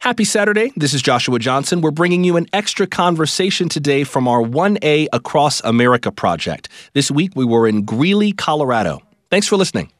Happy Saturday. This is Joshua Johnson. We're bringing you an extra conversation today from our 1A Across America project. This week we were in Greeley, Colorado. Thanks for listening.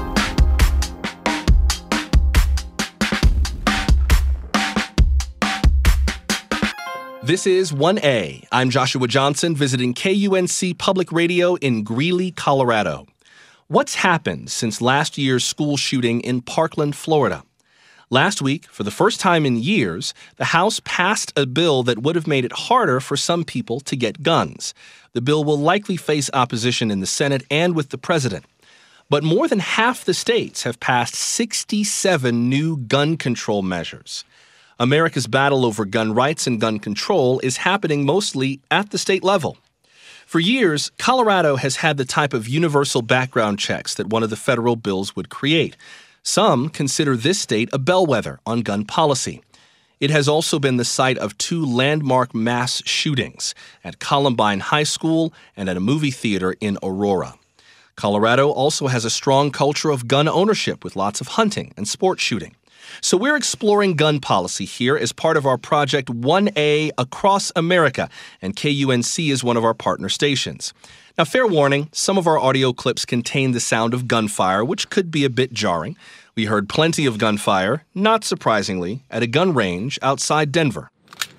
This is 1A. I'm Joshua Johnson visiting KUNC Public Radio in Greeley, Colorado. What's happened since last year's school shooting in Parkland, Florida? Last week, for the first time in years, the House passed a bill that would have made it harder for some people to get guns. The bill will likely face opposition in the Senate and with the president. But more than half the states have passed 67 new gun control measures. America's battle over gun rights and gun control is happening mostly at the state level. For years, Colorado has had the type of universal background checks that one of the federal bills would create. Some consider this state a bellwether on gun policy. It has also been the site of two landmark mass shootings at Columbine High School and at a movie theater in Aurora. Colorado also has a strong culture of gun ownership with lots of hunting and sport shooting. So we're exploring gun policy here as part of our project 1A Across America, and KUNC is one of our partner stations. Now, fair warning, some of our audio clips contain the sound of gunfire, which could be a bit jarring. We heard plenty of gunfire, not surprisingly, at a gun range outside Denver.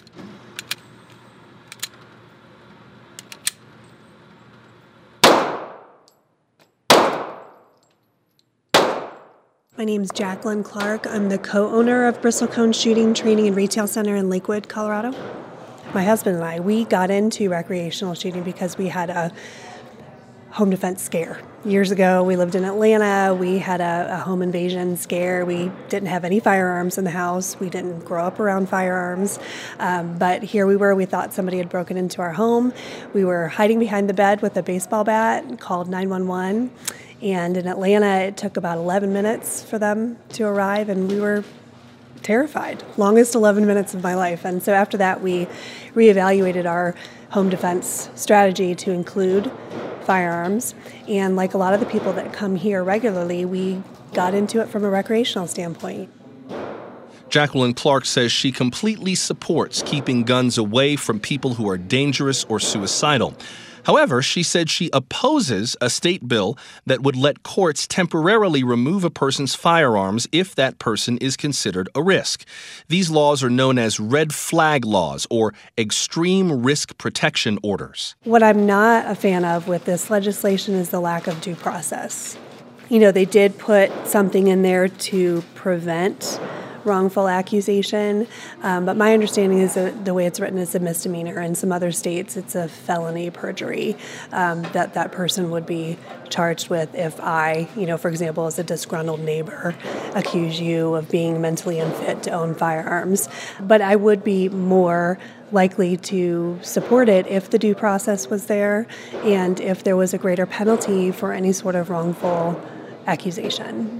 My name's Jacqueline Clark. I'm the co-owner of Bristlecone Shooting Training and Retail Center in Lakewood, Colorado. My husband and I, we got into recreational shooting because we had a home defense scare. Years ago, we lived in Atlanta. We had a home invasion scare. We didn't have any firearms in the house. We didn't grow up around firearms. But here we were. We thought somebody had broken into our home. We were hiding behind the bed with a baseball bat, called 911. And in Atlanta, it took about 11 minutes for them to arrive, and we were terrified. Longest 11 minutes of my life. And so after that, we reevaluated our home defense strategy to include firearms. And like a lot of the people that come here regularly, we got into it from a recreational standpoint. Jacqueline Clark says she completely supports keeping guns away from people who are dangerous or suicidal. However, she said she opposes a state bill that would let courts temporarily remove a person's firearms if that person is considered a risk. These laws are known as red flag laws or extreme risk protection orders. What I'm not a fan of with this legislation is the lack of due process. You know, they did put something in there to prevent wrongful accusation, but my understanding is that the way it's written is a misdemeanor. In some other states, it's a felony perjury that person would be charged with if I, for example, as a disgruntled neighbor, accuse you of being mentally unfit to own firearms. But I would be more likely to support it if the due process was there and if there was a greater penalty for any sort of wrongful accusation.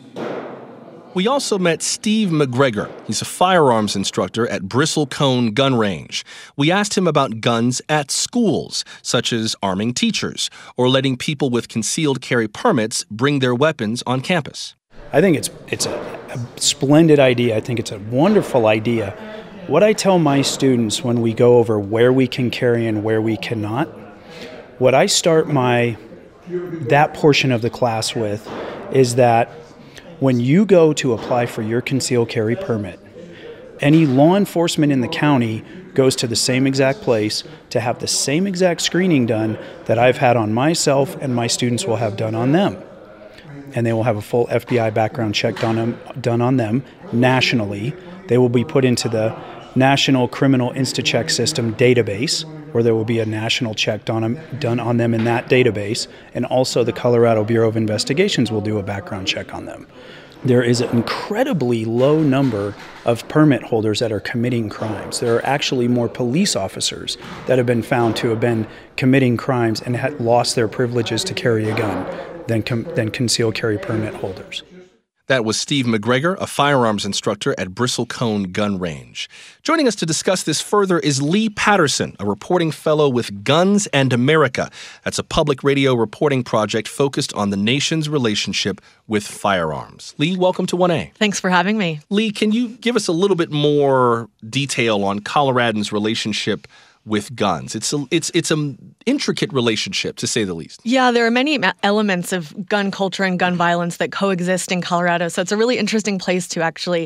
We also met Steve McGregor. He's a firearms instructor at Bristlecone Gun Range. We asked him about guns at schools, such as arming teachers or letting people with concealed carry permits bring their weapons on campus. I think it's a splendid idea. I think it's a wonderful idea. What I tell my students when we go over where we can carry and where we cannot, what I start that portion of the class with is that when you go to apply for your concealed carry permit, any law enforcement in the county goes to the same exact place to have the same exact screening done that I've had on myself and my students will have done on them. And they will have a full FBI background check done on them nationally. They will be put into the National Criminal Insta-Check System database, where there will be a national check done on them in that database, and also the Colorado Bureau of Investigations will do a background check on them. There is an incredibly low number of permit holders that are committing crimes. There are actually more police officers that have been found to have been committing crimes and had lost their privileges to carry a gun than concealed carry permit holders. That was Steve McGregor, a firearms instructor at Bristlecone Gun Range. Joining us to discuss this further is Lee Patterson, a reporting fellow with Guns and America. That's a public radio reporting project focused on the nation's relationship with firearms. Lee, welcome to 1A. Thanks for having me. Lee, can you give us a little bit more detail on Coloradans' relationship with guns? It's an intricate relationship, to say the least. Yeah, there are many elements of gun culture and gun violence that coexist in Colorado. So it's a really interesting place to actually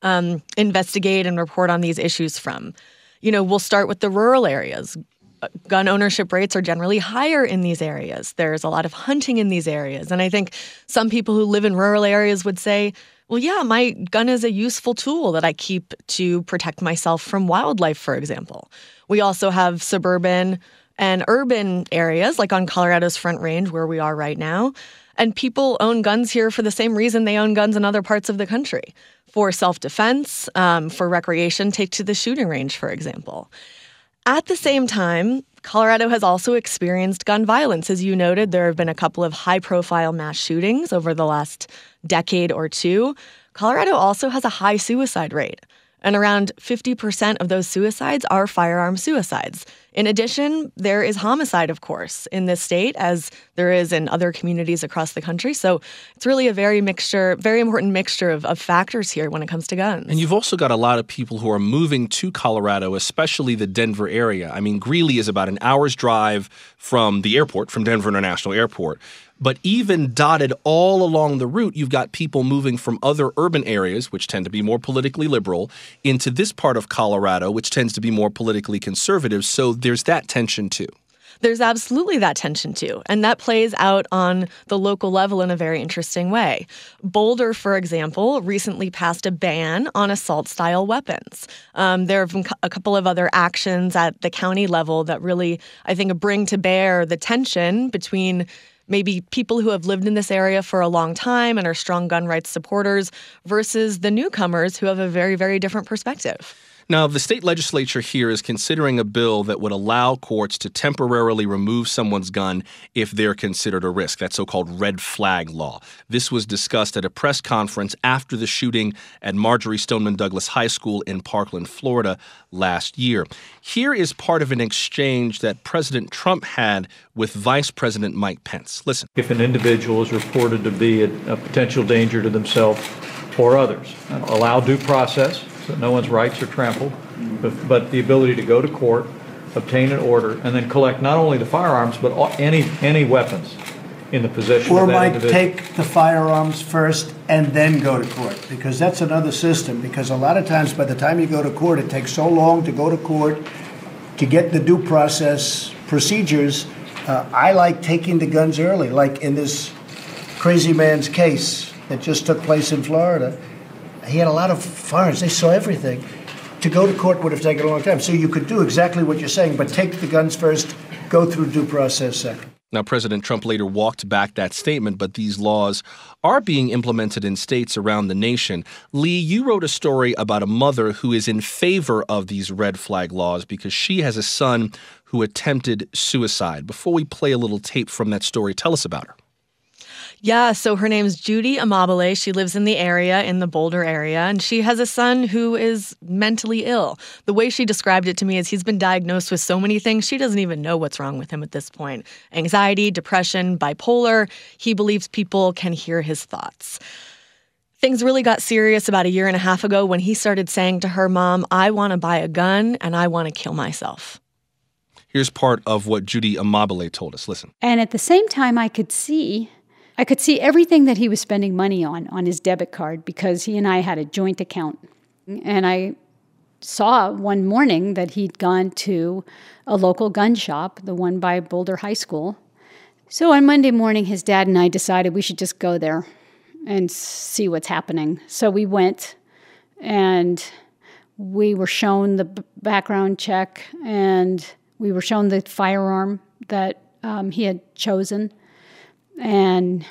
investigate and report on these issues from. We'll start with the rural areas. Gun ownership rates are generally higher in these areas. There's a lot of hunting in these areas. And I think some people who live in rural areas would say, well, yeah, my gun is a useful tool that I keep to protect myself from wildlife, for example. We also have suburban and urban areas, like on Colorado's Front Range, where we are right now. And people own guns here for the same reason they own guns in other parts of the country, for self-defense, for recreation. Take to the shooting range, for example. At the same time, Colorado has also experienced gun violence. As you noted, there have been a couple of high-profile mass shootings over the last decade or two. Colorado also has a high suicide rate, and around 50% of those suicides are firearm suicides. In addition, there is homicide, of course, in this state, as there is in other communities across the country. So it's really a very important mixture of factors here when it comes to guns. And you've also got a lot of people who are moving to Colorado, especially the Denver area. I mean, Greeley is about an hour's drive from the airport, from Denver International Airport. But even dotted all along the route, you've got people moving from other urban areas, which tend to be more politically liberal, into this part of Colorado, which tends to be more politically conservative. So there's that tension, too. There's absolutely that tension, too. And that plays out on the local level in a very interesting way. Boulder, for example, recently passed a ban on assault-style weapons. There have been a couple of other actions at the county level that really, I think, bring to bear the tension between maybe people who have lived in this area for a long time and are strong gun rights supporters versus the newcomers who have a very, very different perspective. Now, the state legislature here is considering a bill that would allow courts to temporarily remove someone's gun if they're considered a risk, that so-called red flag law. This was discussed at a press conference after the shooting at Marjory Stoneman Douglas High School in Parkland, Florida, last year. Here is part of an exchange that President Trump had with Vice President Mike Pence. Listen. If an individual is reported to be a potential danger to themselves or others, allow due process, so no one's rights are trampled, but the ability to go to court, obtain an order, and then collect not only the firearms, but any weapons in the possession of that individual. Or might take the firearms first and then go to court, because that's another system. Because a lot of times by the time you go to court, it takes so long to go to court to get the due process procedures. I like taking the guns early, like in this crazy man's case that just took place in Florida. He had a lot of firearms. They saw everything. To go to court would have taken a long time. So you could do exactly what you're saying, but take the guns first, go through due process second. Now, President Trump later walked back that statement, but these laws are being implemented in states around the nation. Lee, you wrote a story about a mother who is in favor of these red flag laws because she has a son who attempted suicide. Before we play a little tape from that story, tell us about her. Yeah, so her name's Judy Amabile. She lives in the area, in the Boulder area, and she has a son who is mentally ill. The way she described it to me is he's been diagnosed with so many things, she doesn't even know what's wrong with him at this point. Anxiety, depression, bipolar. He believes people can hear his thoughts. Things really got serious about a year and a half ago when he started saying to her, "Mom, I want to buy a gun and I want to kill myself." Here's part of what Judy Amabile told us. Listen. And at the same time, I could see everything that he was spending money on his debit card, because he and I had a joint account. And I saw one morning that he'd gone to a local gun shop, the one by Boulder High School. So on Monday morning, his dad and I decided we should just go there and see what's happening. So we went, and we were shown the background check, and we were shown the firearm that he had chosen. And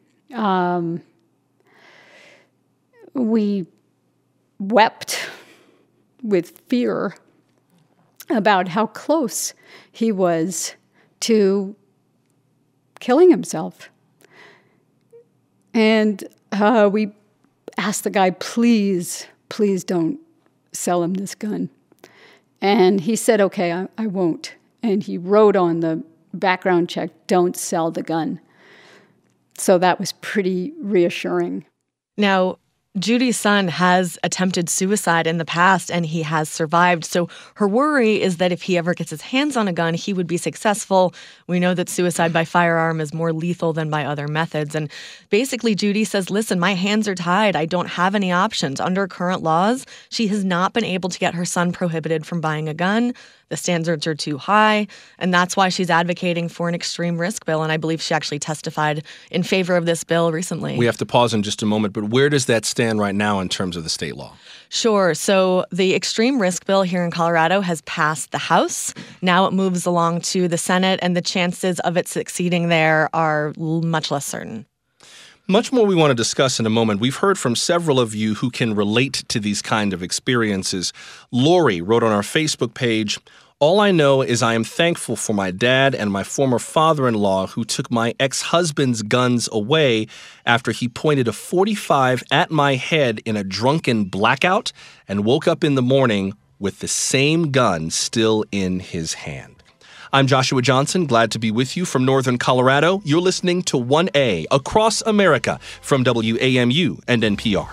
we wept with fear about how close he was to killing himself. And we asked the guy, please don't sell him this gun. And he said, okay, I won't. And he wrote on the background check, don't sell the gun. So that was pretty reassuring. Now, Judy's son has attempted suicide in the past, and he has survived. So her worry is that if he ever gets his hands on a gun, he would be successful. We know that suicide by firearm is more lethal than by other methods. And basically, Judy says, listen, my hands are tied. I don't have any options. Under current laws, she has not been able to get her son prohibited from buying a gun. The standards are too high, and that's why she's advocating for an extreme risk bill, and I believe she actually testified in favor of this bill recently. We have to pause in just a moment, but where does that stand right now in terms of the state law? Sure. So the extreme risk bill here in Colorado has passed the House. Now it moves along to the Senate, and the chances of it succeeding there are much less certain. Much more we want to discuss in a moment. We've heard from several of you who can relate to these kind of experiences. Lori wrote on our Facebook page, all I know is I am thankful for my dad and my former father-in-law who took my ex-husband's guns away after he pointed a .45 at my head in a drunken blackout and woke up in the morning with the same gun still in his hand. I'm Joshua Johnson, glad to be with you from Northern Colorado. You're listening to 1A Across America from WAMU and NPR.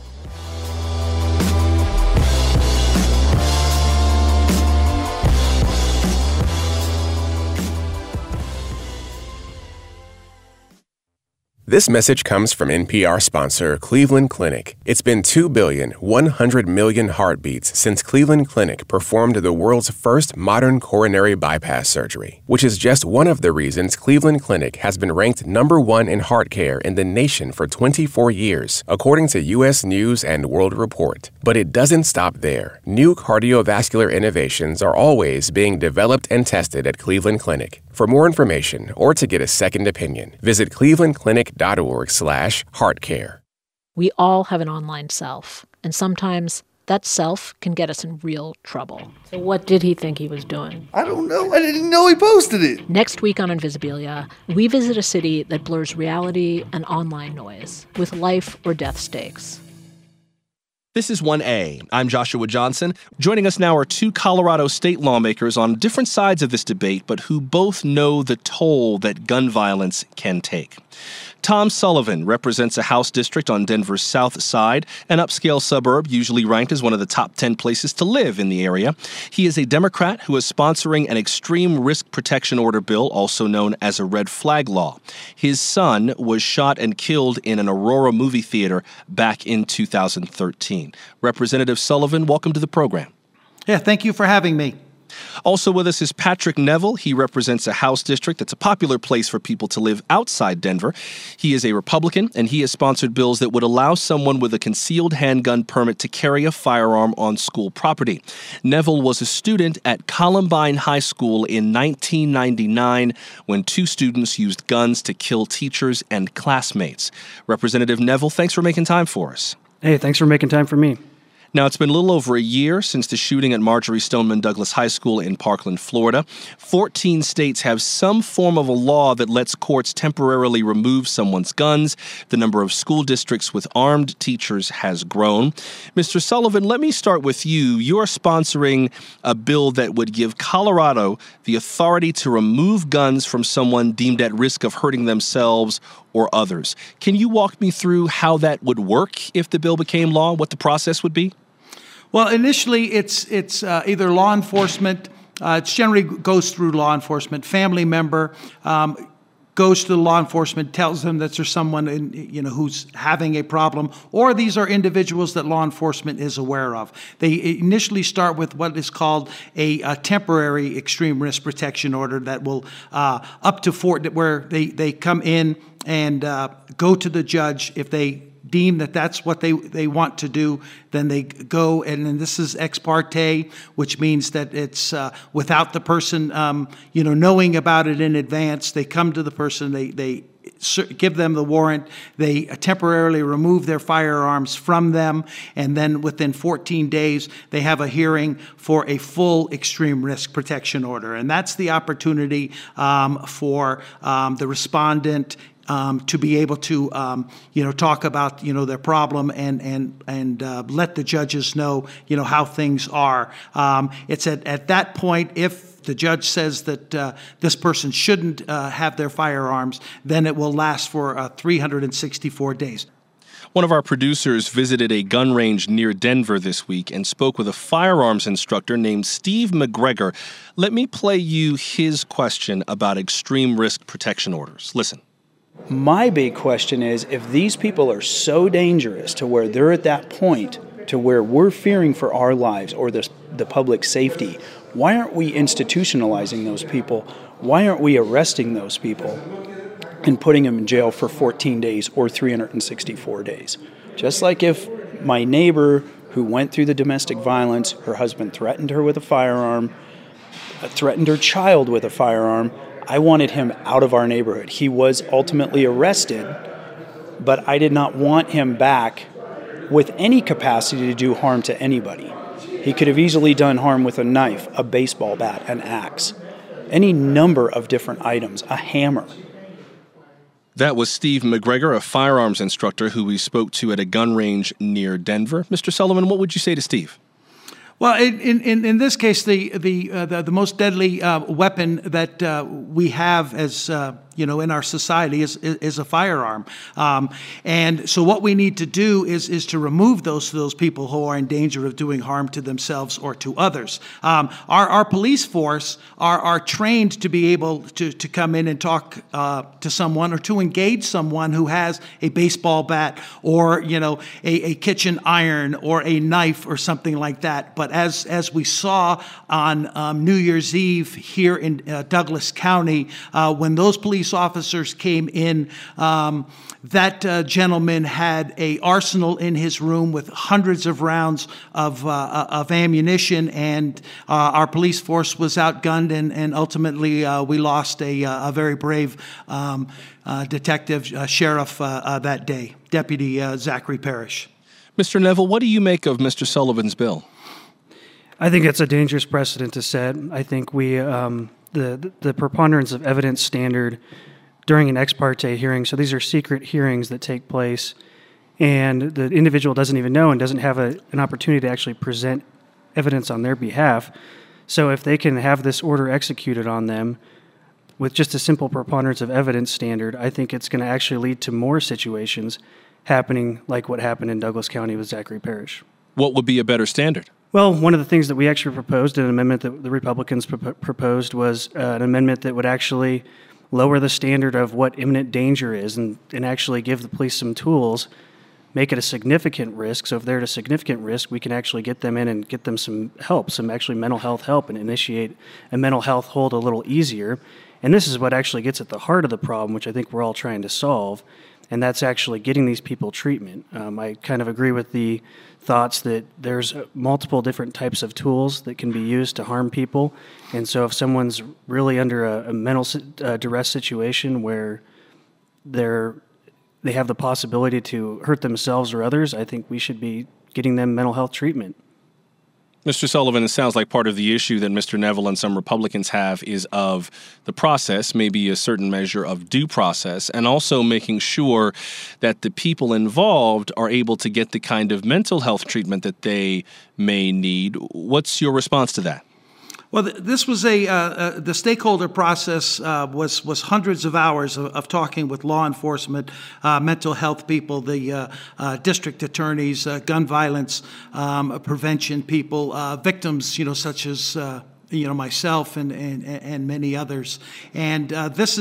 This message comes from NPR sponsor Cleveland Clinic. It's been 2,100,000,000 heartbeats since Cleveland Clinic performed the world's first modern coronary bypass surgery, which is just one of the reasons Cleveland Clinic has been ranked #1 in heart care in the nation for 24 years, according to U.S. News and World Report. But it doesn't stop there. New cardiovascular innovations are always being developed and tested at Cleveland Clinic. For more information or to get a second opinion, visit clevelandclinic.org/heartcare. We all have an online self, and sometimes that self can get us in real trouble. So what did he think he was doing? I don't know. I didn't know he posted it. Next week on Invisibilia, we visit a city that blurs reality and online noise with life or death stakes. This is 1A. I'm Joshua Johnson. Joining us now are two Colorado state lawmakers on different sides of this debate, but who both know the toll that gun violence can take. Tom Sullivan represents a House district on Denver's south side, an upscale suburb usually ranked as one of the top 10 places to live in the area. He is a Democrat who is sponsoring an extreme risk protection order bill, also known as a red flag law. His son was shot and killed in an Aurora movie theater back in 2013. Representative Sullivan, welcome to the program. Yeah, thank you for having me. Also with us is Patrick Neville. He represents a House district that's a popular place for people to live outside Denver. He is a Republican, and he has sponsored bills that would allow someone with a concealed handgun permit to carry a firearm on school property. Neville was a student at Columbine High School in 1999 when two students used guns to kill teachers and classmates. Representative Neville, thanks for making time for us. Hey, thanks for making time for me. Now, it's been a little over a year since the shooting at Marjory Stoneman Douglas High School in Parkland, Florida. 14 states have some form of a law that lets courts temporarily remove someone's guns. The number of school districts with armed teachers has grown. Mr. Sullivan, let me start with you. You're sponsoring a bill that would give Colorado the authority to remove guns from someone deemed at risk of hurting themselves or others. Can you walk me through how that would work if the bill became law, what the process would be? Well, initially, it's either law enforcement. It generally goes through law enforcement. Family member goes to the law enforcement, tells them that there's someone who's having a problem, or these are individuals that law enforcement is aware of. They initially start with what is called a temporary extreme risk protection order that will up to where they come in and go to the judge. If they deem that that's what they want to do, then they go, and then this is ex parte, which means that it's without the person knowing about it in advance. They come to the person, they give them the warrant, they temporarily remove their firearms from them, and then within 14 days, they have a hearing for a full extreme risk protection order. And that's the opportunity for the respondent to be able to, talk about, their problem and let the judges know, how things are. It's at that point, if the judge says that this person shouldn't have their firearms, then it will last for 364 days. One of our producers visited a gun range near Denver this week and spoke with a firearms instructor named Steve McGregor. Let me play you his question about extreme risk protection orders. Listen. My big question is, if these people are so dangerous to where they're at that point to where we're fearing for our lives or the public safety, why aren't we institutionalizing those people? Why aren't we arresting those people and putting them in jail for 14 days or 364 days? Just like if my neighbor who went through the domestic violence, her husband threatened her with a firearm, threatened her child with a firearm, I wanted him out of our neighborhood. He was ultimately arrested, but I did not want him back with any capacity to do harm to anybody. He could have easily done harm with a knife, a baseball bat, an axe, any number of different items, a hammer. That was Steve McGregor, a firearms instructor who we spoke to at a gun range near Denver. Mr. Sullivan, what would you say to Steve? Well, in this case, the most deadly weapon that we have as in our society is a firearm, and so what we need to do is to remove those people who are in danger of doing harm to themselves or to others. Our police force are trained to be able to come in and talk to someone or to engage someone who has a baseball bat or a kitchen iron or a knife or something like that. But as we saw on New Year's Eve here in Douglas County, when those police officers came in, that gentleman had an arsenal in his room with hundreds of rounds of ammunition, and our police force was outgunned, and ultimately we lost a very brave detective, sheriff that day, Deputy Zachary Parrish. Mr. Neville, what do you make of Mr. Sullivan's bill? I think it's a dangerous precedent to set. I think we the preponderance of evidence standard during an ex parte hearing, so these are secret hearings that take place, and the individual doesn't even know and doesn't have an opportunity to actually present evidence on their behalf. So if they can have this order executed on them with just a simple preponderance of evidence standard, I think it's going to actually lead to more situations happening like what happened in Douglas County with Zachary Parrish. What would be a better standard? Well, one of the things that we actually proposed, an amendment that the Republicans proposed, was an amendment that would actually lower the standard of what imminent danger is and actually give the police some tools, make it a significant risk. So if they're at a significant risk, we can actually get them in and get them some help, some actually mental health help, and initiate a mental health hold a little easier. And this is what actually gets at the heart of the problem, which I think we're all trying to solve, and that's actually getting these people treatment. I kind of agree with the thoughts that there's multiple different types of tools that can be used to harm people. And so if someone's really under a mental duress situation where they have the possibility to hurt themselves or others, I think we should be getting them mental health treatment. Mr. Sullivan, it sounds like part of the issue that Mr. Neville and some Republicans have is of the process, maybe a certain measure of due process, and also making sure that the people involved are able to get the kind of mental health treatment that they may need. What's your response to that? Well, this was the stakeholder process was hundreds of hours of talking with law enforcement, mental health people, the district attorneys, gun violence prevention people, victims, such as myself and many others, and this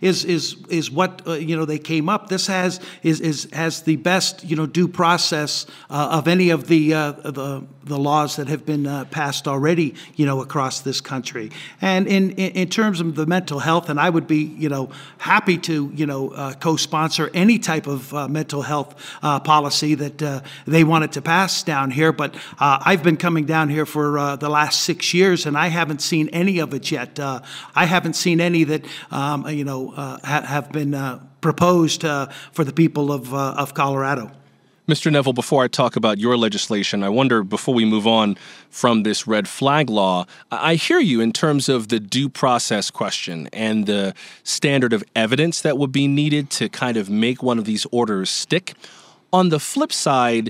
is what they came up. This has the best due process of any of the laws that have been passed already across this country. And in terms of the mental health, and I would be happy to co-sponsor any type of mental health policy that they wanted to pass down here. But I've been coming down here for the last 6 years, and I haven't seen any of it yet. I haven't seen any that have been proposed for the people of Colorado. Mr. Neville, before I talk about your legislation, I wonder, before we move on from this red flag law, I hear you in terms of the due process question and the standard of evidence that would be needed to kind of make one of these orders stick. On the flip side,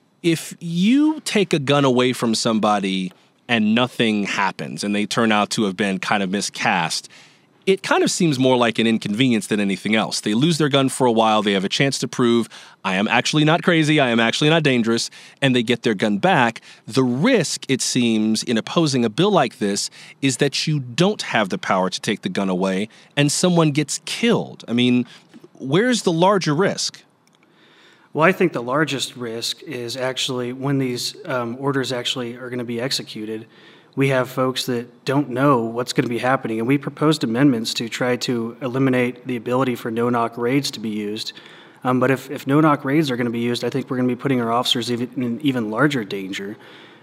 if you take a gun away from somebody and nothing happens and they turn out to have been kind of miscast, it kind of seems more like an inconvenience than anything else. They lose their gun for a while. They have a chance to prove, I am actually not crazy. I am actually not dangerous. And they get their gun back. The risk, it seems, in opposing a bill like this is that you don't have the power to take the gun away and someone gets killed. I mean, where's the larger risk? Well, I think the largest risk is actually when these orders actually are going to be executed. We have folks that don't know what's going to be happening, and we proposed amendments to try to eliminate the ability for no-knock raids to be used. But if no-knock raids are going to be used, I think we're going to be putting our officers in even larger danger.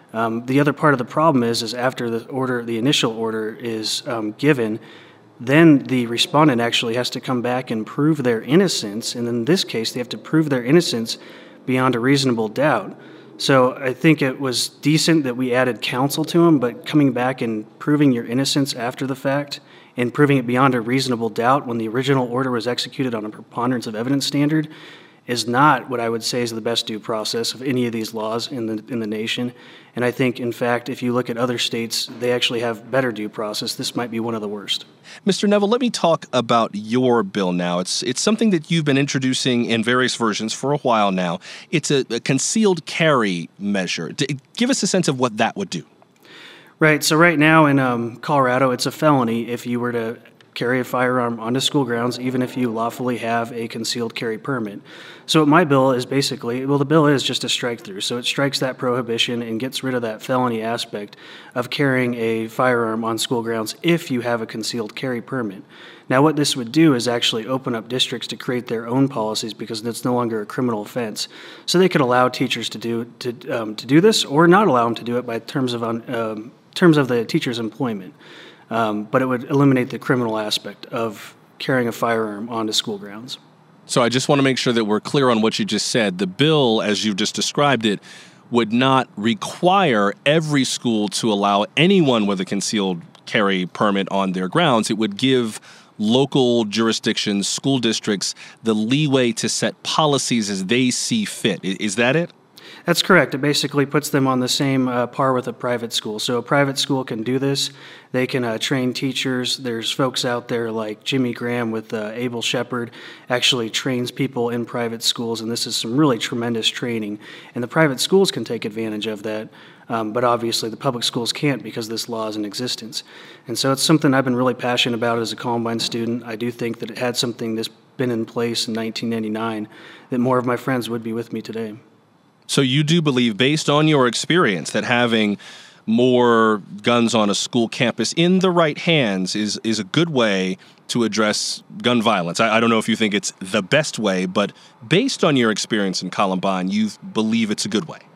The other part of the problem is after the initial order is given, then the respondent actually has to come back and prove their innocence, and in this case, they have to prove their innocence beyond a reasonable doubt. So I think it was decent that we added counsel to them, but coming back and proving your innocence after the fact and proving it beyond a reasonable doubt when the original order was executed on a preponderance of evidence standard is not what I would say is the best due process of any of these laws in the nation. And I think, in fact, if you look at other states, they actually have better due process. This might be one of the worst. Mr. Neville, let me talk about your bill now. It's something that you've been introducing in various versions for a while now. It's a concealed carry measure. Give us a sense of what that would do. Right. So right now in Colorado, it's a felony if you were to carry a firearm onto school grounds, even if you lawfully have a concealed carry permit. So what my bill is basically, the bill is just a strike through. So it strikes that prohibition and gets rid of that felony aspect of carrying a firearm on school grounds if you have a concealed carry permit. Now what this would do is actually open up districts to create their own policies because it's no longer a criminal offense. So they could allow teachers to do this or not allow them to do it by terms of the teacher's employment. But it would eliminate the criminal aspect of carrying a firearm onto school grounds. So I just want to make sure that we're clear on what you just said. The bill, as you've just described it, would not require every school to allow anyone with a concealed carry permit on their grounds. It would give local jurisdictions, school districts, the leeway to set policies as they see fit. Is that it? That's correct. It basically puts them on the same par with a private school. So a private school can do this. They can train teachers. There's folks out there like Jimmy Graham with Abel Shepherd actually trains people in private schools, and this is some really tremendous training. And the private schools can take advantage of that, but obviously the public schools can't because this law is in existence. And so it's something I've been really passionate about as a Columbine student. I do think that it had something that's been in place in 1999 that more of my friends would be with me today. So you do believe, based on your experience, that having more guns on a school campus in the right hands is a good way to address gun violence. I don't know if you think it's the best way, but based on your experience in Columbine, you believe it's a good way.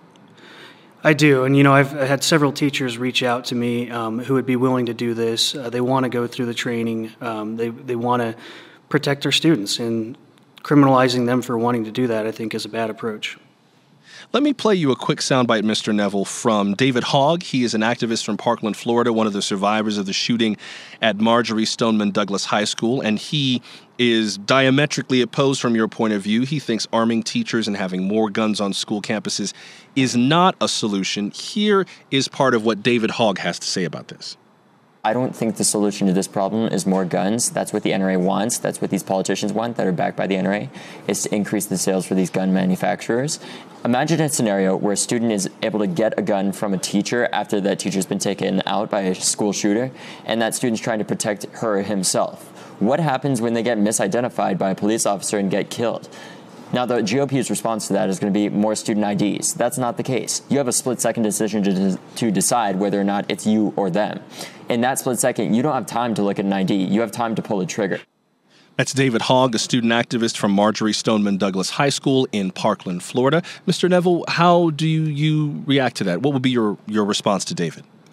I do, and I've had several teachers reach out to me who would be willing to do this. They want to go through the training. They want to protect their students, and criminalizing them for wanting to do that, I think, is a bad approach. Let me play you a quick soundbite, Mr. Neville, from David Hogg. He is an activist from Parkland, Florida, one of the survivors of the shooting at Marjory Stoneman Douglas High School, and he is diametrically opposed from your point of view. He thinks arming teachers and having more guns on school campuses is not a solution. Here is part of what David Hogg has to say about this. I don't think the solution to this problem is more guns. That's what the NRA wants. That's what these politicians want that are backed by the NRA, is to increase the sales for these gun manufacturers. Imagine a scenario where a student is able to get a gun from a teacher after that teacher's been taken out by a school shooter, and that student's trying to protect her or himself. What happens when they get misidentified by a police officer and get killed? Now, the GOP's response to that is going to be more student IDs. That's not the case. You have a split-second decision to decide whether or not it's you or them. In that split second, you don't have time to look at an ID. You have time to pull the trigger. That's David Hogg, a student activist from Marjory Stoneman Douglas High School in Parkland, Florida. Mr. Neville, how do you react to that? What would be your response to David?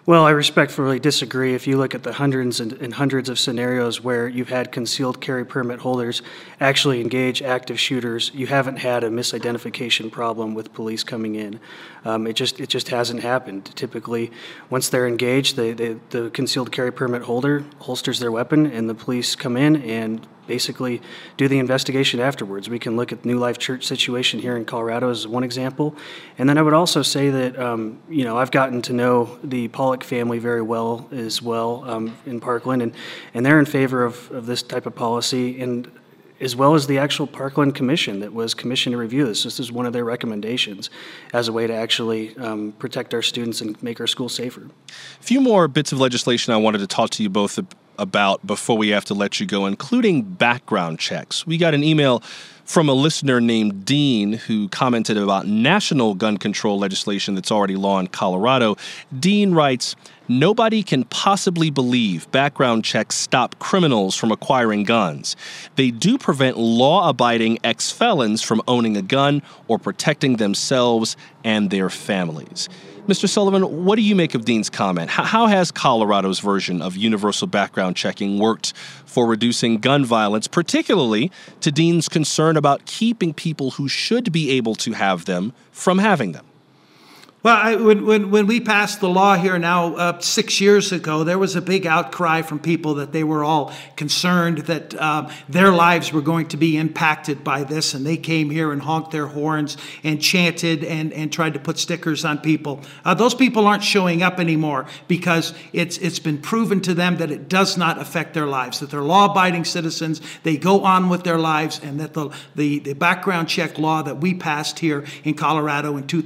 Well, I respectfully disagree. If you look at the hundreds and hundreds of scenarios where you've had concealed carry permit holders actually engage active shooters, you haven't had a misidentification problem with police coming in. It just hasn't happened. Typically, once they're engaged, the concealed carry permit holder holsters their weapon, and the police come in and basically do the investigation afterwards. We can look at New Life Church situation here in Colorado as one example. And then I would also say that, I've gotten to know the Pollock family very well as well in Parkland, and they're in favor of this type of policy, and as well as the actual Parkland Commission that was commissioned to review this. This is one of their recommendations as a way to actually protect our students and make our schools safer. A few more bits of legislation I wanted to talk to you both about before we have to let you go, including background checks. We got an email from a listener named Dean who commented about national gun control legislation that's already law in Colorado. Dean writes, "Nobody can possibly believe background checks stop criminals from acquiring guns. They do prevent law-abiding ex-felons from owning a gun or protecting themselves and their families." Mr. Sullivan, what do you make of Dean's comment? How has Colorado's version of universal background checking worked for reducing gun violence, particularly to Dean's concern about keeping people who should be able to have them from having them? Well, when we passed the law here now 6 years ago, there was a big outcry from people that they were all concerned that their lives were going to be impacted by this, and they came here and honked their horns and chanted and tried to put stickers on people. Those people aren't showing up anymore because it's been proven to them that it does not affect their lives, that they're law-abiding citizens, they go on with their lives, and that the background check law that we passed here in Colorado in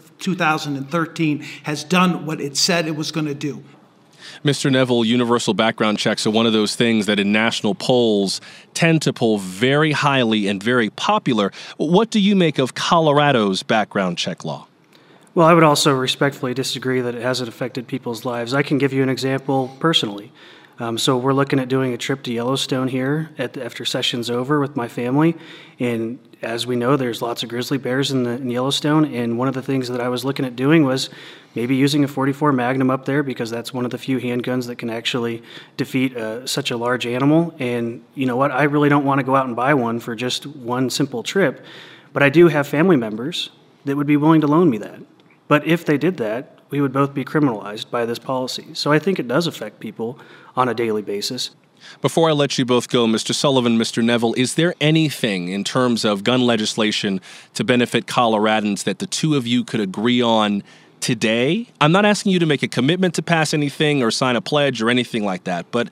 2013 has done what it said it was going to do. Mr. Neville, universal background checks are one of those things that in national polls tend to poll very highly and very popular. What do you make of Colorado's background check law? Well, I would also respectfully disagree that it hasn't affected people's lives. I can give you an example personally. So we're looking at doing a trip to Yellowstone here after session's over with my family. And as we know, there's lots of grizzly bears in Yellowstone. And one of the things that I was looking at doing was maybe using a .44 Magnum up there, because that's one of the few handguns that can actually defeat such a large animal. And you know what? I really don't want to go out and buy one for just one simple trip. But I do have family members that would be willing to loan me that. But if they did that, we would both be criminalized by this policy. So I think it does affect people on a daily basis. Before I let you both go, Mr. Sullivan, Mr. Neville, is there anything in terms of gun legislation to benefit Coloradans that the two of you could agree on today? I'm not asking you to make a commitment to pass anything or sign a pledge or anything like that, but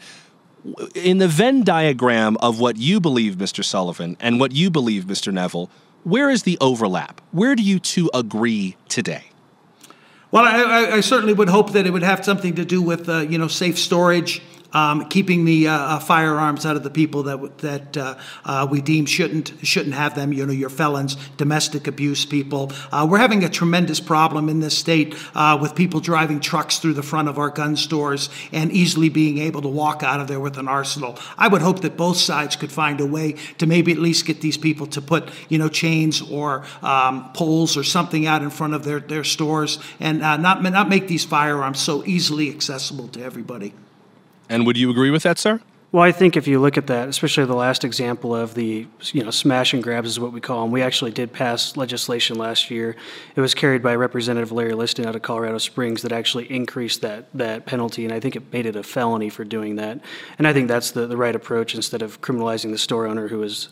in the Venn diagram of what you believe, Mr. Sullivan, and what you believe, Mr. Neville, where is the overlap? Where do you two agree today? Well, I certainly would hope that it would have something to do with, safe storage, keeping the firearms out of the people that we deem shouldn't have them. Your felons, domestic abuse people. We're having a tremendous problem in this state with people driving trucks through the front of our gun stores and easily being able to walk out of there with an arsenal. I would hope that both sides could find a way to maybe at least get these people to put chains or poles or something out in front of their stores and not make these firearms so easily accessible to everybody. And would you agree with that, sir? Well, I think if you look at that, especially the last example of the smash and grabs is what we call them. We actually did pass legislation last year. It was carried by Representative Larry Liston out of Colorado Springs that actually increased that penalty, and I think it made it a felony for doing that. And I think that's the right approach instead of criminalizing the store owner who was,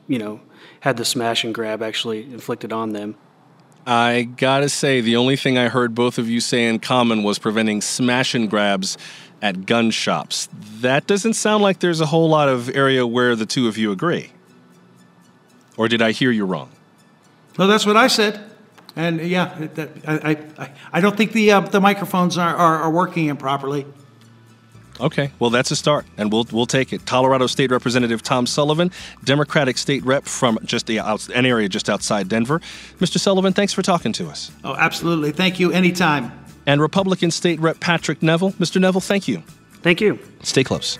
had the smash and grab actually inflicted on them. I gotta say, the only thing I heard both of you say in common was preventing smash and grabs at gun shops. That doesn't sound like there's a whole lot of area where the two of you agree. Or did I hear you wrong? Well, that's what I said. And yeah, I don't think the microphones are working improperly. Okay, well, that's a start, and we'll take it. Colorado State Representative Tom Sullivan, Democratic State Rep from just an area just outside Denver. Mr. Sullivan, thanks for talking to us. Oh, absolutely. Thank you. Anytime. And Republican State Rep Patrick Neville. Mr. Neville, thank you. Thank you. Stay close.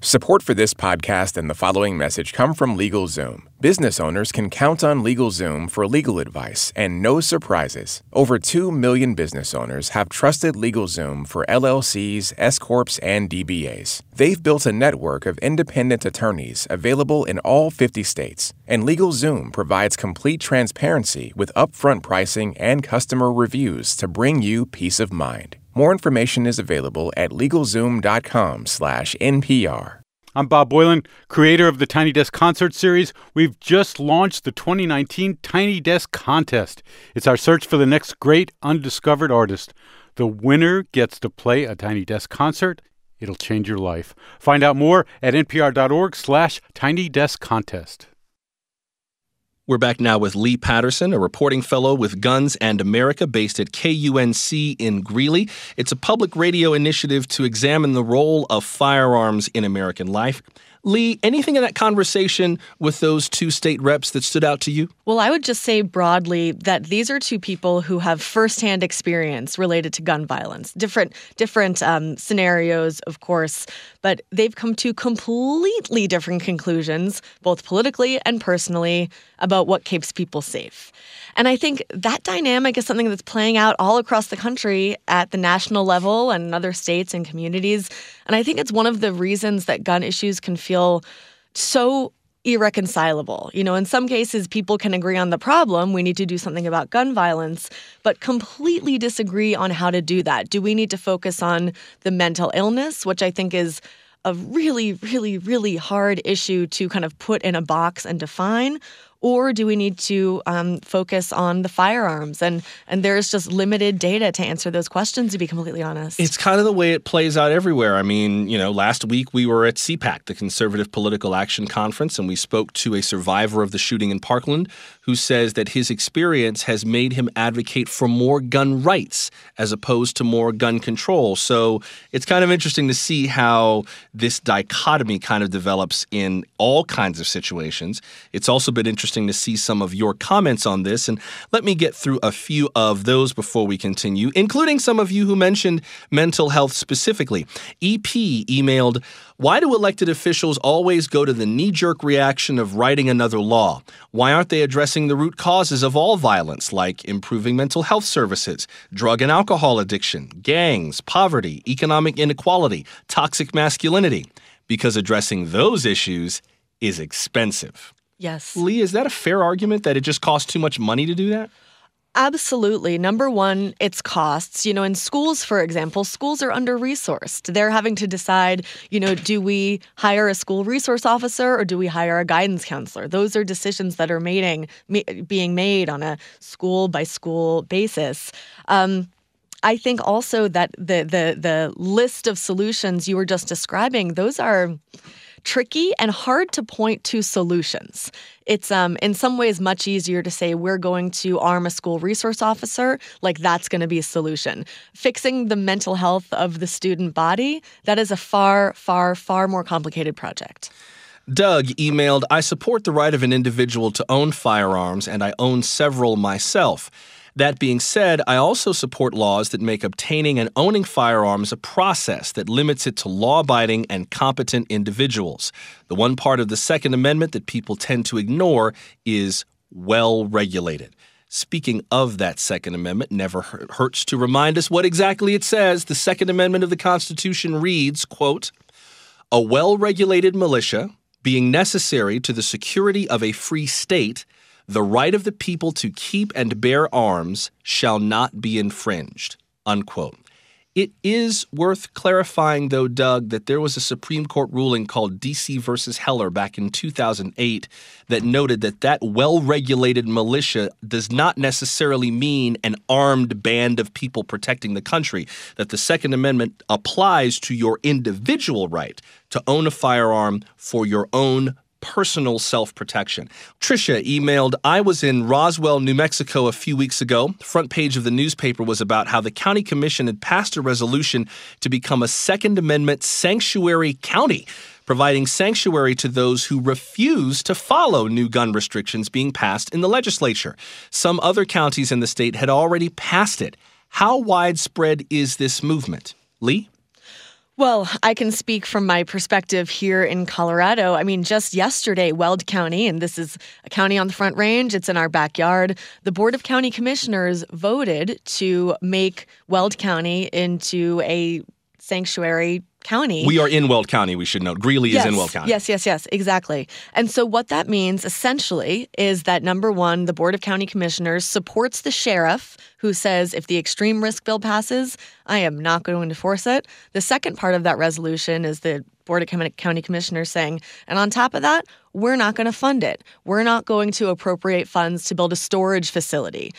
Support for this podcast and the following message come from LegalZoom. Business owners can count on LegalZoom for legal advice and no surprises. Over 2 million business owners have trusted LegalZoom for LLCs, S-Corps, and DBAs. They've built a network of independent attorneys available in all 50 states. And LegalZoom provides complete transparency with upfront pricing and customer reviews to bring you peace of mind. More information is available at LegalZoom.com/NPR. I'm Bob Boilen, creator of the Tiny Desk Concert Series. We've just launched the 2019 Tiny Desk Contest. It's our search for the next great undiscovered artist. The winner gets to play a Tiny Desk concert. It'll change your life. Find out more at npr.org/tinydeskcontest. We're back now with Lee Patterson, a reporting fellow with Guns and America based at KUNC in Greeley. It's a public radio initiative to examine the role of firearms in American life. Lee, anything in that conversation with those two state reps that stood out to you? Well, I would just say broadly that these are two people who have firsthand experience related to gun violence. Different scenarios, of course, but they've come to completely different conclusions, both politically and personally, about what keeps people safe. And I think that dynamic is something that's playing out all across the country at the national level and in other states and communities. And I think it's one of the reasons that gun issues can feel so irreconcilable. You know, in some cases, people can agree on the problem. We need to do something about gun violence, but completely disagree on how to do that. Do we need to focus on the mental illness, which I think is a really, really, really hard issue to kind of put in a box and define? Or do we need to focus on the firearms? And there's just limited data to answer those questions, to be completely honest. It's kind of the way it plays out everywhere. I mean, you know, last week we were at CPAC, the Conservative Political Action Conference, and we spoke to a survivor of the shooting in Parkland who says that his experience has made him advocate for more gun rights as opposed to more gun control. So it's kind of interesting to see how this dichotomy kind of develops in all kinds of situations. It's also been interesting to see some of your comments on this, and let me get through a few of those before we continue, including some of you who mentioned mental health specifically. EP emailed, "Why do elected officials always go to the knee-jerk reaction of writing another law? Why aren't they addressing the root causes of all violence, like improving mental health services, drug and alcohol addiction, gangs, poverty, economic inequality, toxic masculinity? Because addressing those issues is expensive." Yes. Lee, is that a fair argument that it just costs too much money to do that? Absolutely. Number one, it's costs. You know, in schools, for example, schools are under-resourced. They're having to decide, you know, do we hire a school resource officer or do we hire a guidance counselor? Those are decisions that are being made on a school-by-school basis. I think also that the list of solutions you were just describing, those are tricky and hard to point to solutions. It's in some ways much easier to say we're going to arm a school resource officer, like that's going to be a solution. Fixing the mental health of the student body, that is a far, far, far more complicated project. Doug emailed, "I support the right of an individual to own firearms, and I own several myself. That being said, I also support laws that make obtaining and owning firearms a process that limits it to law-abiding and competent individuals. The one part of the Second Amendment that people tend to ignore is well-regulated." Speaking of that Second Amendment, never hurts to remind us what exactly it says. The Second Amendment of the Constitution reads, quote, "A well-regulated militia, being necessary to the security of a free state, the right of the people to keep and bear arms shall not be infringed," unquote. It is worth clarifying, though, Doug, that there was a Supreme Court ruling called D.C. versus Heller back in 2008 that noted that well-regulated militia does not necessarily mean an armed band of people protecting the country, that the Second Amendment applies to your individual right to own a firearm for your own personal self-protection. Tricia emailed, "I was in Roswell, New Mexico a few weeks ago. The front page of the newspaper was about how the county commission had passed a resolution to become a Second Amendment sanctuary county, providing sanctuary to those who refuse to follow new gun restrictions being passed in the legislature. Some other counties in the state had already passed it. How widespread is this movement?" Lee? Well, I can speak from my perspective here in Colorado. I mean, just yesterday, Weld County, and this is a county on the Front Range, it's in our backyard, the Board of County Commissioners voted to make Weld County into a sanctuary county. We are in Weld County, we should note. Greeley is in Weld County. Yes, exactly. And so what that means essentially is that, number one, the Board of County Commissioners supports the sheriff who says if the extreme risk bill passes, I am not going to enforce it. The second part of that resolution is the Board of County Commissioners saying, and on top of that, we're not going to fund it. We're not going to appropriate funds to build a storage facility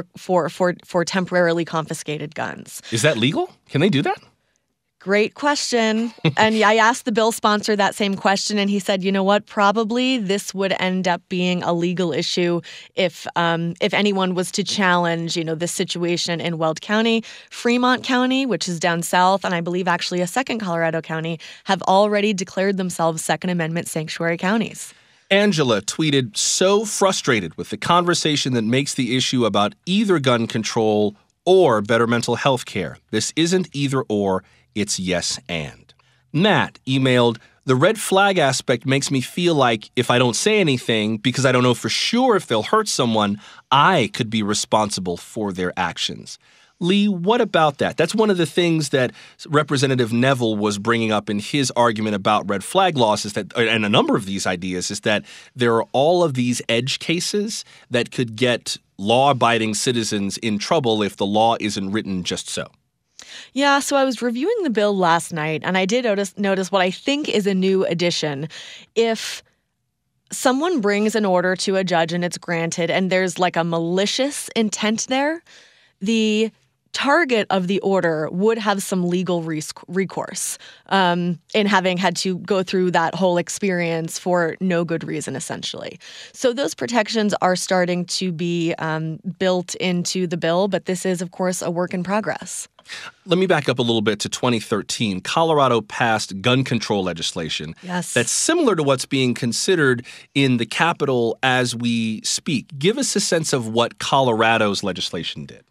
for temporarily confiscated guns. Is that legal? Can they do that? Great question. And I asked the bill sponsor that same question, and he said, you know what, probably this would end up being a legal issue if anyone was to challenge, this situation in Weld County. Fremont County, which is down south, and I believe actually a second Colorado county, have already declared themselves Second Amendment sanctuary counties. Angela tweeted, so frustrated with the conversation that makes the issue about either gun control or better mental health care. This isn't either or. It's yes and. Matt emailed, the red flag aspect makes me feel like if I don't say anything because I don't know for sure if they'll hurt someone, I could be responsible for their actions. Lee, what about that? That's one of the things that Representative Neville was bringing up in his argument about red flag laws, is that, and a number of these ideas, is that there are all of these edge cases that could get law-abiding citizens in trouble if the law isn't written just so. Yeah, so I was reviewing the bill last night, and I did notice what I think is a new addition. If someone brings an order to a judge and it's granted, and there's like a malicious intent there, the target of the order would have some legal recourse in having had to go through that whole experience for no good reason, essentially. So those protections are starting to be built into the bill, but this is, of course, a work in progress. Let me back up a little bit to 2013. Colorado passed gun control legislation that's similar to what's being considered in the Capitol as we speak. Give us a sense of what Colorado's legislation did.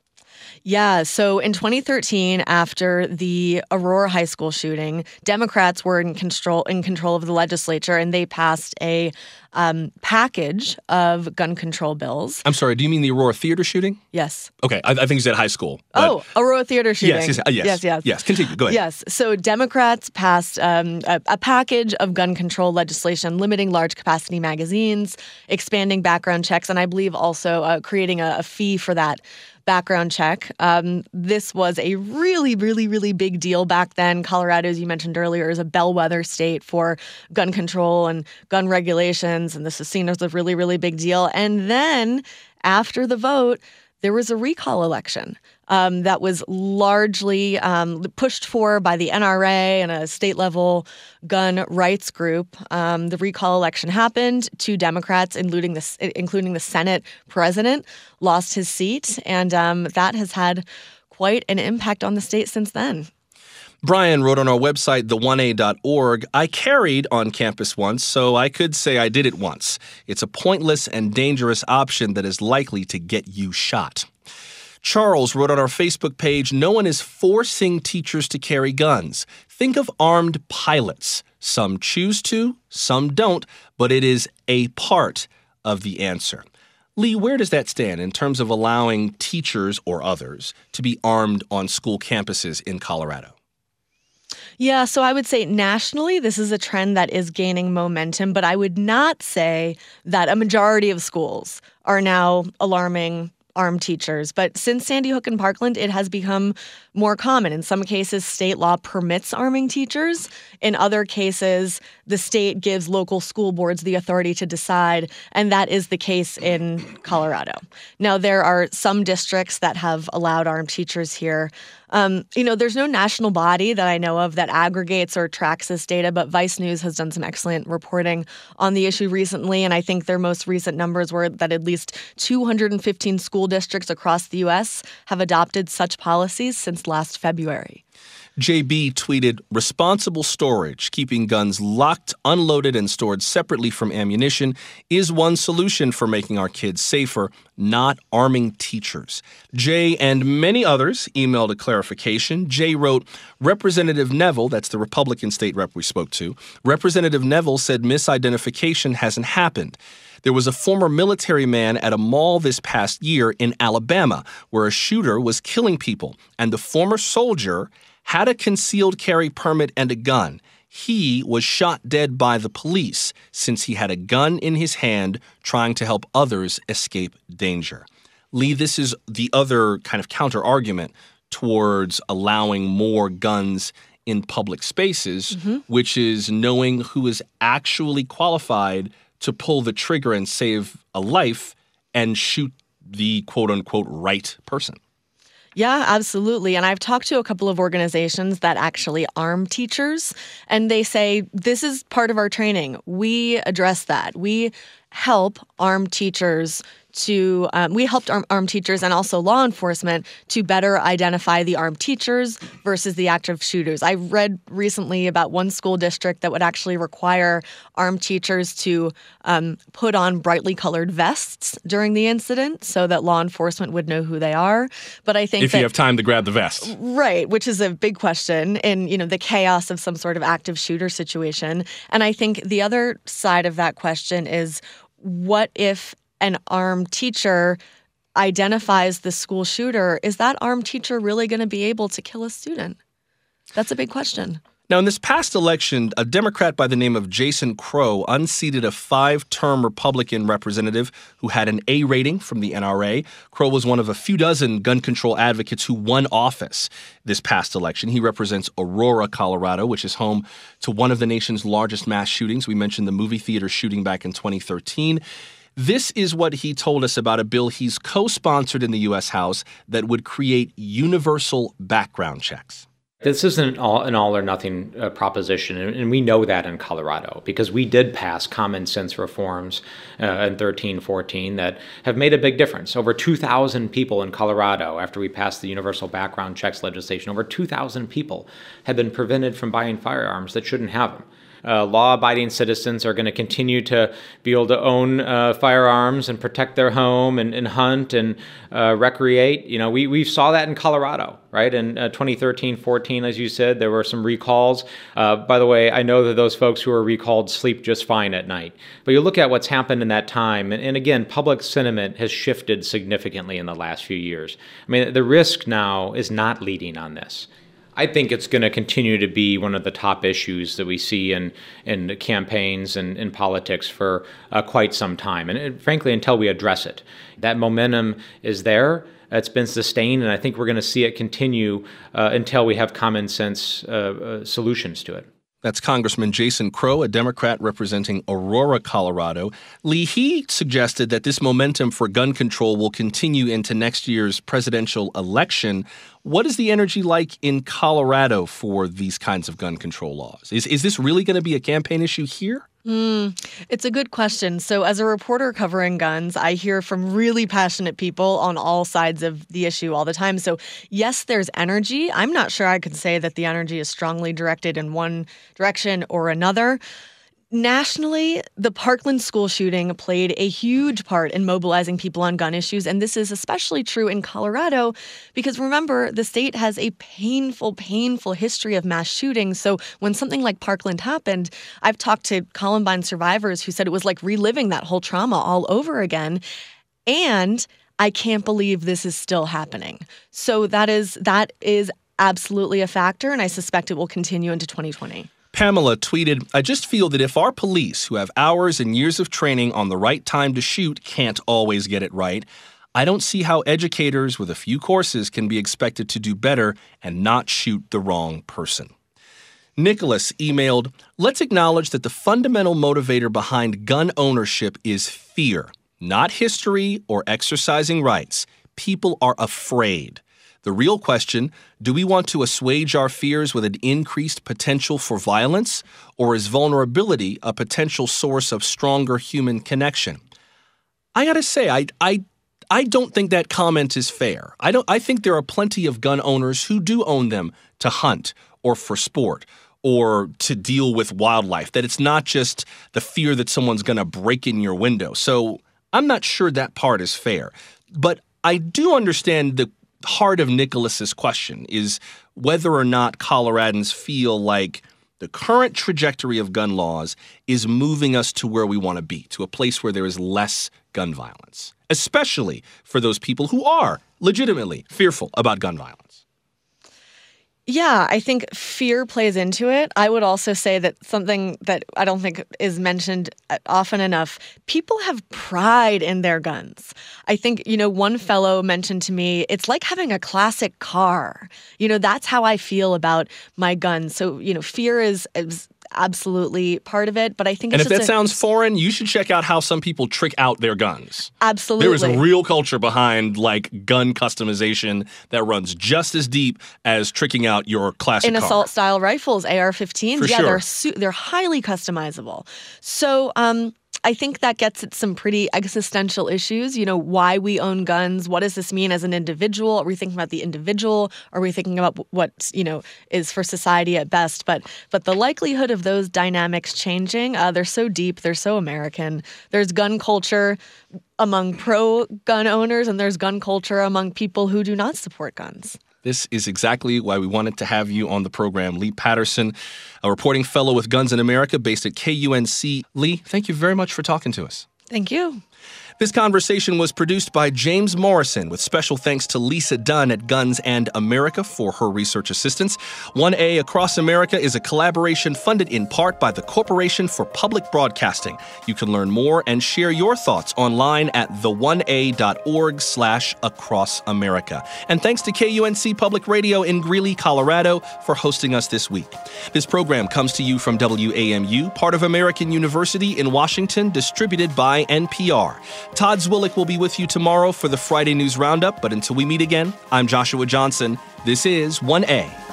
Yeah, so in 2013, after the Aurora High School shooting, Democrats were in control of the legislature, and they passed a package of gun control bills. I'm sorry, do you mean the Aurora Theater shooting? Yes. Okay, I think you said high school. Oh, Aurora Theater shooting. Yes, continue, go ahead. Yes, so Democrats passed a package of gun control legislation limiting large capacity magazines, expanding background checks, and I believe also creating a fee for that background check. This was a really, really, really big deal back then. Colorado, as you mentioned earlier, is a bellwether state for gun control and gun regulations, and this is seen as a really, really big deal. And then after the vote, there was a recall election that was largely pushed for by the NRA and a state-level gun rights group. The recall election happened. 2 Democrats, including the Senate president, lost his seat, and that has had quite an impact on the state since then. Brian wrote on our website, the1a.org, I carried on campus once, so I could say I did it once. It's a pointless and dangerous option that is likely to get you shot. Charles wrote on our Facebook page, no one is forcing teachers to carry guns. Think of armed pilots. Some choose to, some don't, but it is a part of the answer. Lee, where does that stand in terms of allowing teachers or others to be armed on school campuses in Colorado? Yeah, so I would say nationally, this is a trend that is gaining momentum, but I would not say that a majority of schools are now alarming armed teachers. But since Sandy Hook and Parkland, it has become more common. In some cases, state law permits arming teachers. In other cases, the state gives local school boards the authority to decide, and that is the case in Colorado. Now, there are some districts that have allowed armed teachers here. There's no national body that I know of that aggregates or tracks this data, but Vice News has done some excellent reporting on the issue recently, and I think their most recent numbers were that at least 215 school districts across the U.S. have adopted such policies since last February. JB tweeted, responsible storage, keeping guns locked, unloaded, and stored separately from ammunition is one solution for making our kids safer, not arming teachers. Jay and many others emailed a clarification. Jay wrote, Representative Neville, that's the Republican state rep we spoke to, Representative Neville said misidentification hasn't happened. There was a former military man at a mall this past year in Alabama where a shooter was killing people, and the former soldier had a concealed carry permit and a gun. He was shot dead by the police since he had a gun in his hand trying to help others escape danger. Lee, this is the other kind of counter-argument towards allowing more guns in public spaces, which is knowing who is actually qualified to pull the trigger and save a life and shoot the quote-unquote right person. Yeah, absolutely. And I've talked to a couple of organizations that actually arm teachers, and they say this is part of our training. We address that. We help arm teachers we helped armed teachers and also law enforcement to better identify the armed teachers versus the active shooters. I read recently about one school district that would actually require armed teachers to put on brightly colored vests during the incident so that law enforcement would know who they are. But I think if you have time to grab the vest. Right, which is a big question in, the chaos of some sort of active shooter situation. And I think the other side of that question is, what if an armed teacher identifies the school shooter? Is that armed teacher really going to be able to kill a student? That's a big question. Now, in this past election, a Democrat by the name of Jason Crow unseated a 5-term Republican representative who had an A rating from the NRA. Crow was one of a few dozen gun control advocates who won office this past election. He represents Aurora, Colorado, which is home to one of the nation's largest mass shootings. We mentioned the movie theater shooting back in 2013. This is what he told us about a bill he's co-sponsored in the U.S. House that would create universal background checks. This isn't an all or nothing proposition, and we know that in Colorado because we did pass common sense reforms in 13-14 that have made a big difference. Over 2,000 people in Colorado, after we passed the universal background checks legislation, over 2,000 people have been prevented from buying firearms that shouldn't have them. Law-abiding citizens are going to continue to be able to own firearms and protect their home and hunt and recreate. We saw that in Colorado, right? In 2013-14, as you said, there were some recalls. By the way, I know that those folks who are recalled sleep just fine at night. But you look at what's happened in that time, and again, public sentiment has shifted significantly in the last few years. I mean, the risk now is not leading on this. I think it's going to continue to be one of the top issues that we see in campaigns and in politics for quite some time, and frankly, until we address it. That momentum is there. It's been sustained, and I think we're going to see it continue until we have common sense solutions to it. That's Congressman Jason Crow, a Democrat representing Aurora, Colorado. Lee, he suggested that this momentum for gun control will continue into next year's presidential election. What is the energy like in Colorado for these kinds of gun control laws? Is this really going to be a campaign issue here? It's a good question. So as a reporter covering guns, I hear from really passionate people on all sides of the issue all the time. So yes, there's energy. I'm not sure I could say that the energy is strongly directed in one direction or another. Nationally, the Parkland school shooting played a huge part in mobilizing people on gun issues, and this is especially true in Colorado because, remember, the state has a painful history of mass shootings. So when something like Parkland happened, I've talked to Columbine survivors who said it was like reliving that whole trauma all over again, and I can't believe this is still happening. So that is absolutely a factor, and I suspect it will continue into 2020. Pamela tweeted, I just feel that if our police, who have hours and years of training on the right time to shoot, can't always get it right, I don't see how educators with a few courses can be expected to do better and not shoot the wrong person. Nicholas emailed, let's acknowledge that the fundamental motivator behind gun ownership is fear, not history or exercising rights. People are afraid. The real question, do we want to assuage our fears with an increased potential for violence, or is vulnerability a potential source of stronger human connection? I gotta say, I don't think that comment is fair. I think there are plenty of gun owners who do own them to hunt or for sport or to deal with wildlife, that it's not just the fear that someone's going to break in your window. So I'm not sure that part is fair. But I do understand the heart of Nicholas's question is whether or not Coloradans feel like the current trajectory of gun laws is moving us to where we want to be, to a place where there is less gun violence, especially for those people who are legitimately fearful about gun violence. Yeah, I think fear plays into it. I would also say that something that I don't think is mentioned often enough, people have pride in their guns. I think, one fellow mentioned to me, it's like having a classic car. That's how I feel about my guns. So, fear is absolutely part of it, but I think and if that sounds foreign, you should check out how some people trick out their guns. Absolutely. There is a real culture behind gun customization that runs just as deep as tricking out your classic car. In assault style rifles, AR-15s, For sure. they're highly customizable. So I think that gets at some pretty existential issues, why we own guns. What does this mean as an individual? Are we thinking about the individual? Are we thinking about what, is for society at best? But the likelihood of those dynamics changing, they're so deep, they're so American. There's gun culture among pro-gun owners, and there's gun culture among people who do not support guns. This is exactly why we wanted to have you on the program. Lee Patterson, a reporting fellow with Guns in America based at KUNC. Lee, thank you very much for talking to us. Thank you. This conversation was produced by James Morrison, with special thanks to Lisa Dunn at Guns and America for her research assistance. 1A Across America is a collaboration funded in part by the Corporation for Public Broadcasting. You can learn more and share your thoughts online at the1a.org/acrossamerica. And thanks to KUNC Public Radio in Greeley, Colorado, for hosting us this week. This program comes to you from WAMU, part of American University in Washington, distributed by NPR. Todd Zwillich will be with you tomorrow for the Friday News Roundup, but until we meet again, I'm Joshua Johnson. This is 1A.